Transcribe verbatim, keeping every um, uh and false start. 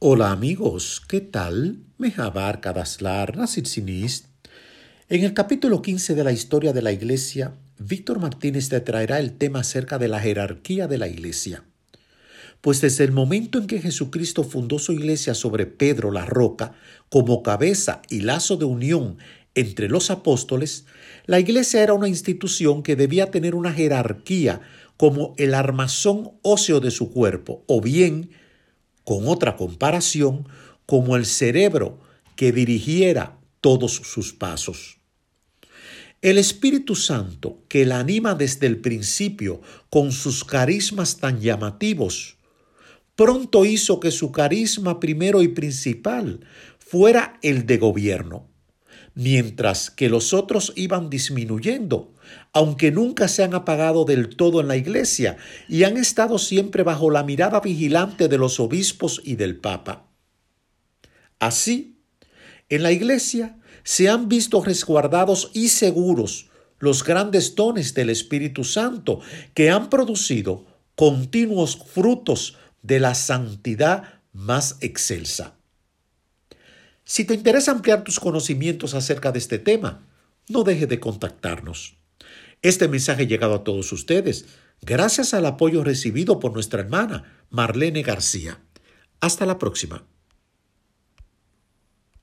Hola amigos, ¿qué tal? Mehabar Kadaslar Nasir Sinist. En el capítulo quince de la historia de la Iglesia, Víctor Martínez te traerá el tema acerca de la jerarquía de la Iglesia. Pues desde el momento en que Jesucristo fundó su Iglesia sobre Pedro la roca, como cabeza y lazo de unión entre los apóstoles, la Iglesia era una institución que debía tener una jerarquía como el armazón óseo de su cuerpo, o bien, con otra comparación, como el cerebro que dirigiera todos sus pasos. El Espíritu Santo, que la anima desde el principio con sus carismas tan llamativos, pronto hizo que su carisma primero y principal fuera el de gobierno, mientras que los otros iban disminuyendo, aunque nunca se han apagado del todo en la Iglesia y han estado siempre bajo la mirada vigilante de los obispos y del Papa. Así, en la Iglesia se han visto resguardados y seguros los grandes dones del Espíritu Santo que han producido continuos frutos de la santidad más excelsa. Si te interesa ampliar tus conocimientos acerca de este tema, no dejes de contactarnos. Este mensaje ha llegado a todos ustedes gracias al apoyo recibido por nuestra hermana Marlene García. Hasta la próxima.